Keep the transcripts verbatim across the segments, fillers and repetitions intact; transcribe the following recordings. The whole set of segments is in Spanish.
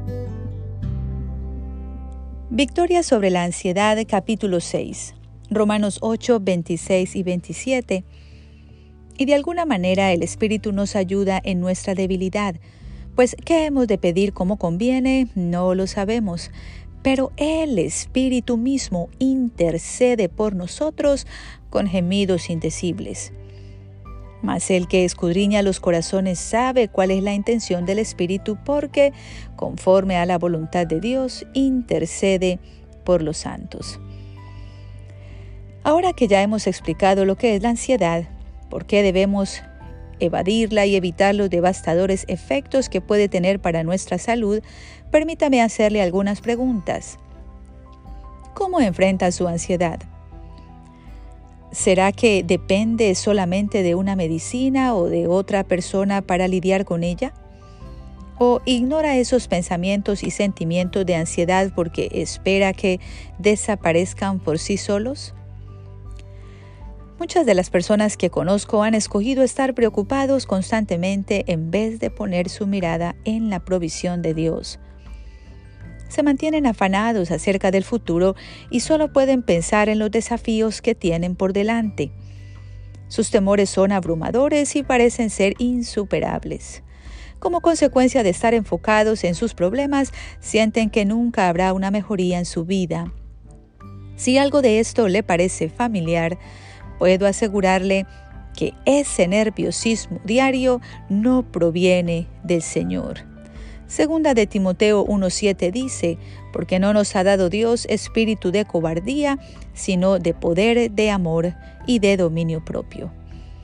Victoria sobre la ansiedad, capítulo seis, Romanos ocho, veintiséis y veintisiete. Y de alguna manera el Espíritu nos ayuda en nuestra debilidad, pues ¿qué hemos de pedir como conviene? No lo sabemos, pero el Espíritu mismo intercede por nosotros con gemidos indecibles. Mas el que escudriña los corazones sabe cuál es la intención del Espíritu, porque, conforme a la voluntad de Dios, intercede por los santos. Ahora que ya hemos explicado lo que es la ansiedad, por qué debemos evadirla y evitar los devastadores efectos que puede tener para nuestra salud, permítame hacerle algunas preguntas. ¿Cómo enfrenta su ansiedad? ¿Será que depende solamente de una medicina o de otra persona para lidiar con ella? ¿O ignora esos pensamientos y sentimientos de ansiedad porque espera que desaparezcan por sí solos? Muchas de las personas que conozco han escogido estar preocupados constantemente en vez de poner su mirada en la provisión de Dios. Se mantienen afanados acerca del futuro y solo pueden pensar en los desafíos que tienen por delante. Sus temores son abrumadores y parecen ser insuperables. Como consecuencia de estar enfocados en sus problemas, sienten que nunca habrá una mejoría en su vida. Si algo de esto le parece familiar, puedo asegurarle que ese nerviosismo diario no proviene del Señor. Segunda de Timoteo uno siete dice, porque no nos ha dado Dios espíritu de cobardía, sino de poder, de amor y de dominio propio.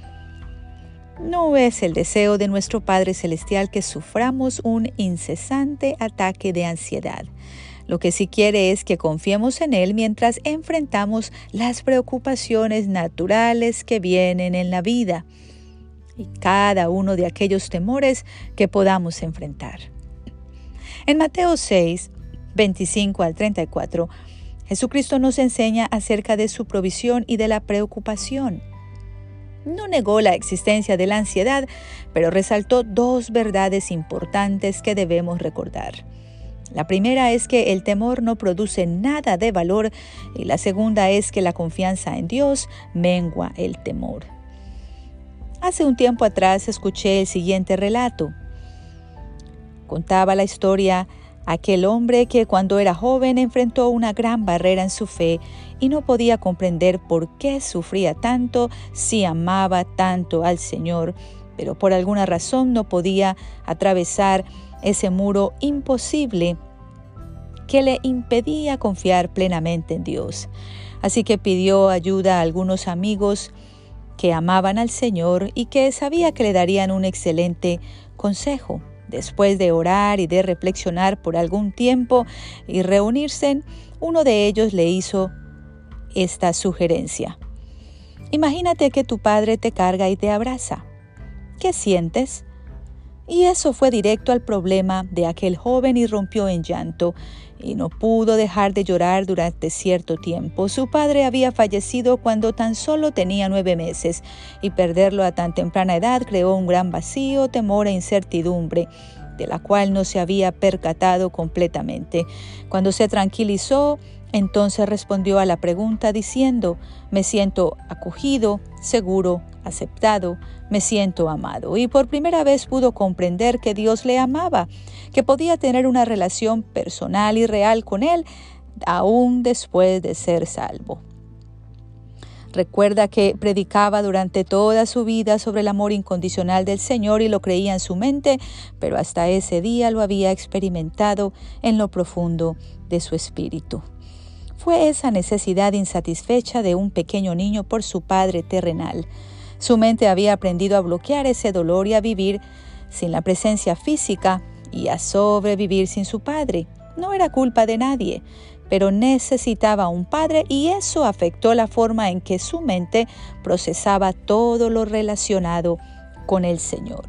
No es el deseo de nuestro Padre Celestial que suframos un incesante ataque de ansiedad. Lo que sí quiere es que confiemos en Él mientras enfrentamos las preocupaciones naturales que vienen en la vida y cada uno de aquellos temores que podamos enfrentar. En Mateo seis, veinticinco al treinta y cuatro, Jesucristo nos enseña acerca de su provisión y de la preocupación. No negó la existencia de la ansiedad, pero resaltó dos verdades importantes que debemos recordar. La primera es que el temor no produce nada de valor y la segunda es que la confianza en Dios mengua el temor. Hace un tiempo atrás escuché el siguiente relato. Contaba la historia aquel hombre que cuando era joven enfrentó una gran barrera en su fe y no podía comprender por qué sufría tanto si amaba tanto al Señor, pero por alguna razón no podía atravesar ese muro imposible que le impedía confiar plenamente en Dios. Así que pidió ayuda a algunos amigos que amaban al Señor y que sabía que le darían un excelente consejo. Después de orar y de reflexionar por algún tiempo y reunirse, uno de ellos le hizo esta sugerencia. Imagínate que tu padre te carga y te abraza. ¿Qué sientes? Y eso fue directo al problema de aquel joven y rompió en llanto y no pudo dejar de llorar durante cierto tiempo. Su padre había fallecido cuando tan solo tenía nueve meses y perderlo a tan temprana edad creó un gran vacío, temor e incertidumbre, de la cual no se había percatado completamente. Cuando se tranquilizó, entonces respondió a la pregunta diciendo, me siento acogido, seguro, aceptado, me siento amado. Y por primera vez pudo comprender que Dios le amaba, que podía tener una relación personal y real con Él, aún después de ser salvo. Recuerda que predicaba durante toda su vida sobre el amor incondicional del Señor y lo creía en su mente, pero hasta ese día lo había experimentado en lo profundo de su espíritu. Fue esa necesidad insatisfecha de un pequeño niño por su padre terrenal. Su mente había aprendido a bloquear ese dolor y a vivir sin la presencia física y a sobrevivir sin su padre. No era culpa de nadie, pero necesitaba un padre y eso afectó la forma en que su mente procesaba todo lo relacionado con el Señor.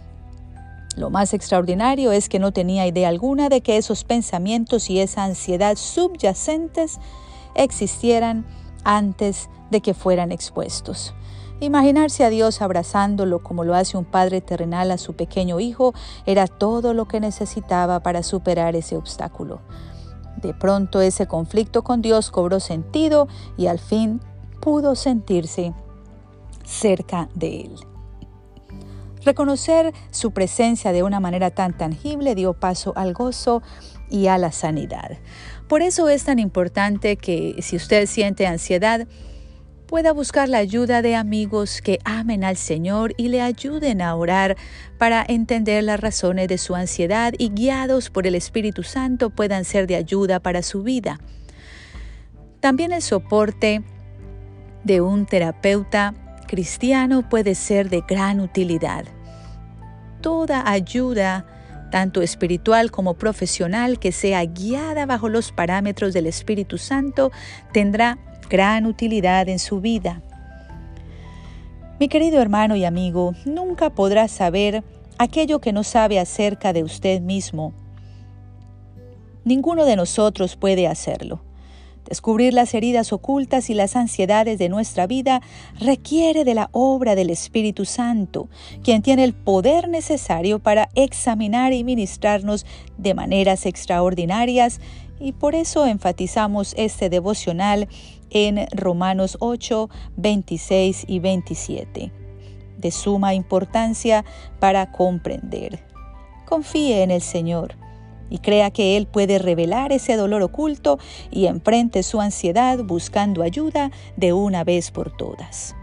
Lo más extraordinario es que no tenía idea alguna de que esos pensamientos y esa ansiedad subyacentes existieran antes de que fueran expuestos. Imaginarse a Dios abrazándolo como lo hace un padre terrenal a su pequeño hijo era todo lo que necesitaba para superar ese obstáculo. De pronto ese conflicto con Dios cobró sentido y al fin pudo sentirse cerca de Él. Reconocer su presencia de una manera tan tangible dio paso al gozo y a la sanidad. Por eso es tan importante que si usted siente ansiedad, pueda buscar la ayuda de amigos que amen al Señor y le ayuden a orar para entender las razones de su ansiedad y guiados por el Espíritu Santo puedan ser de ayuda para su vida. También el soporte de un terapeuta cristiano puede ser de gran utilidad. Toda ayuda, tanto espiritual como profesional, que sea guiada bajo los parámetros del Espíritu Santo, tendrá gran utilidad en su vida. Mi querido hermano y amigo, nunca podrá saber aquello que no sabe acerca de usted mismo. Ninguno de nosotros puede hacerlo. Descubrir las heridas ocultas y las ansiedades de nuestra vida requiere de la obra del Espíritu Santo, quien tiene el poder necesario para examinar y ministrarnos de maneras extraordinarias, y por eso enfatizamos este devocional en Romanos ocho, veintiséis y veintisiete. De suma importancia para comprender. Confíe en el Señor y crea que Él puede revelar ese dolor oculto y enfrente su ansiedad buscando ayuda de una vez por todas.